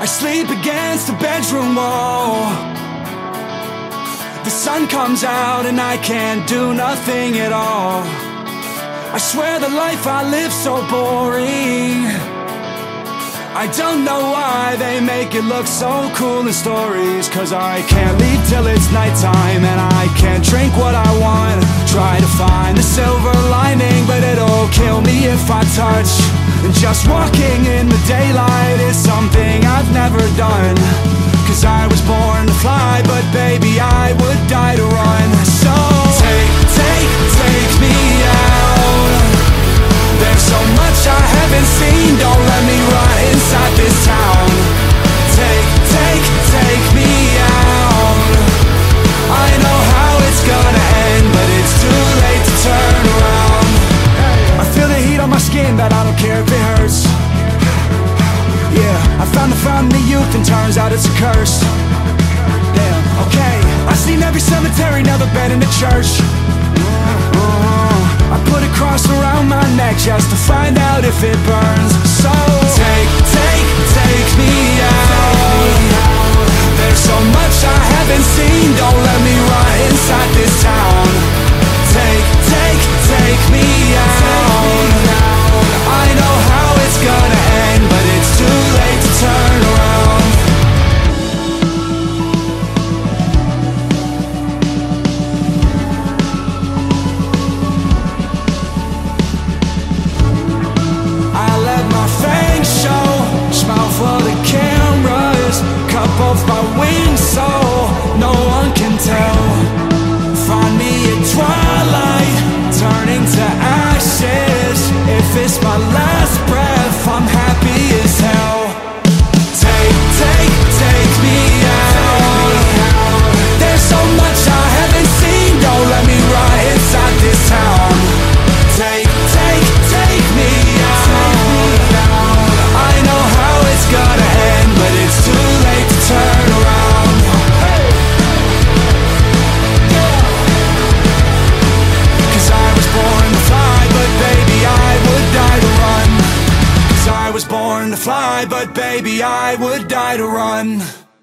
I sleep against the bedroom wall. The sun comes out and I can't do nothing at all. I swear the life I live so boring. I don't know why they make it look so cool in stories. Cause I can't leave till it's nighttime, and I can't drink what I want. Try to find the silver lining, but it'll kill me if I touch. And just walking in the daylight is something I've never done. Cause I was born to fly, but baby I would die to run. So take me out. There's so much I haven't seen, don't let me run inside this town. Take me out. I know how it's gonna end, but it's too late to turn around. I feel the heat on my skin, but I don't care if it hurts. Yeah, I found the fountain of youth and turns out it's a curse. Damn, okay, I've seen every cemetery, never been in a church. I put a cross around my neck just to find out if it burns. So take me out. There's so much I haven't seen, don't let me run inside this town. Take me out. I know how it's gonna end, but it's too late to turn around. I let my fangs show, smile for the cameras, cut both my wings so no one can tell. Find me at twilight, turning to ashes. If it's my last breath, I'm happy as hell. Take me out. There's so much I haven't seen, don't let me run inside this town. Take me out. I know how it's gonna end, but it's too late to turn around. Cause I was born to fly, but baby I would die to run. Cause I was born to fly, but baby I would die to run.